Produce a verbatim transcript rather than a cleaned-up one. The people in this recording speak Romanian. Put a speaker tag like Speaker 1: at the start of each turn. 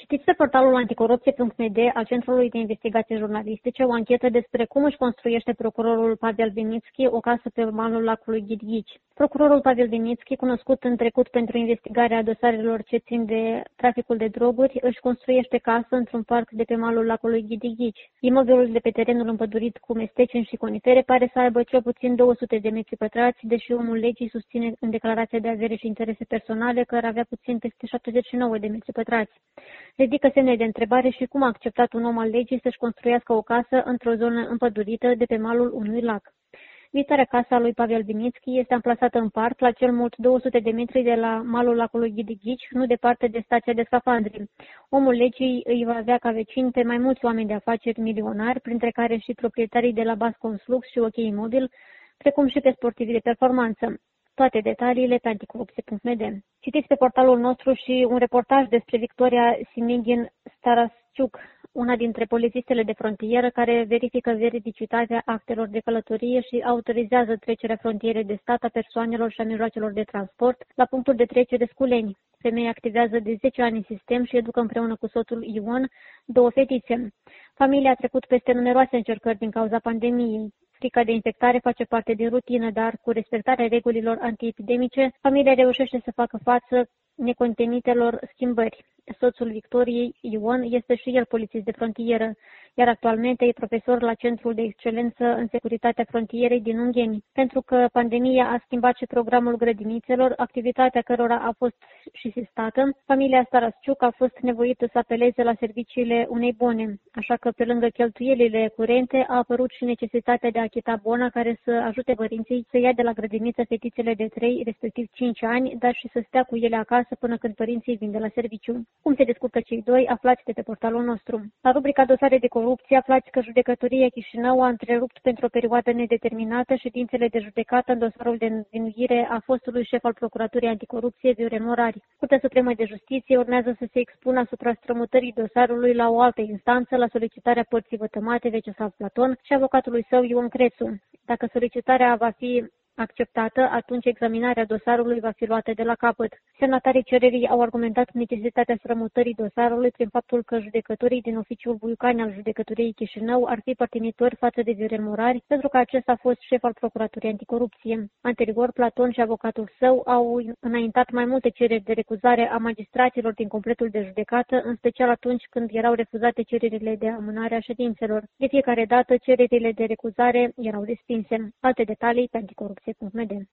Speaker 1: Citiți pe portalul anticorupție punct m d al Centrului de Investigații Jurnalistice o anchetă despre cum își construiește procurorul Pavel Vinitski o casă pe malul lacului Ghidghici. Procurorul Pavel Vinitski, cunoscut în trecut pentru investigarea dosarelor ce țin de traficul de droguri, își construiește casă într-un parc de pe malul lacului Ghidghici. Imobilul de pe terenul împădurit cu mestecini și conifere pare să aibă cel puțin două sute de metri pătrați, deși omul legii susține în declarația de avere și interese personale că ar avea puțin peste șaptezeci și nouă de metri pătrați. Ridică semne de întrebare și cum a acceptat un om al legii să-și construiască o casă într-o zonă împădurită de pe malul unui lac. Viitoarea casă a lui Pavel Vinitski este amplasată în parc, la cel mult două sute de metri de la malul lacului Ghidghici, nu departe de stația de scafandri. Omul legii îi va avea ca vecini pe mai mulți oameni de afaceri milionari, printre care și proprietarii de la Basconslux și OK Imobil, precum și pe sportivii de performanță. Toate detaliile pe anticorupție punct m d. Citiți pe portalul nostru și un reportaj despre Victoria Sinigin Starasciuc, una dintre polițistele de frontieră care verifică veridicitatea actelor de călătorie și autorizează trecerea frontierei de stat a persoanelor și a mijloacelor de transport la punctul de trecere Sculeni. Femeia activează de zece ani în sistem și educă împreună cu soțul Ion două fetițe. Familia a trecut peste numeroase încercări din cauza pandemiei. Frica de infectare face parte din rutină, dar cu respectarea regulilor antiepidemice, familia reușește să facă față necontenitelor schimbări. Soțul Victoriei, Ion, este și el polițist de frontieră, iar actualmente e profesor la Centrul de Excelență în Securitatea Frontierei din Ungheni. Pentru că pandemia a schimbat și programul grădinițelor, activitatea cărora a fost și sistată, familia Starasciuc a fost nevoită să apeleze la serviciile unei bone, așa că pe lângă cheltuielile curente a apărut și necesitatea de a achita bona care să ajute părinții să ia de la grădiniță fetițele de trei, respectiv cinci ani, dar și să stea cu ele acasă până când părinții vin de la serviciu. Cum se descurcă cei doi, aflați de pe portalul nostru. La rubrica Dosare de corupție aflați că Judecătoria Chișinău a întrerupt pentru o perioadă nedeterminată ședințele de judecată în dosarul de învinuire a fostului șef al Procuraturii Anticorupție, Viorel Morari. Curtea Supremă de Justiție urmează să se expună asupra strămutării dosarului la o altă instanță la solicitarea părții vătămate Veceslav Platon și avocatului său Ion Crețu. Dacă solicitarea va fi acceptată, atunci examinarea dosarului va fi luată de la capăt. Semnatarii cererii au argumentat necesitatea strămutării dosarului prin faptul că judecătorii din oficiul Buiucani al Judecătoriei Chișinău ar fi părtinitori față de Viorel Morari, pentru că acesta a fost șef al Procuraturii Anticorupție. Anterior, Platon și avocatul său au înaintat mai multe cereri de recuzare a magistraților din completul de judecată, în special atunci când erau refuzate cererile de amânare a ședințelor. De fiecare dată, cererile de recuzare erau respinse. Alte detalii pe anticorupție punct m d.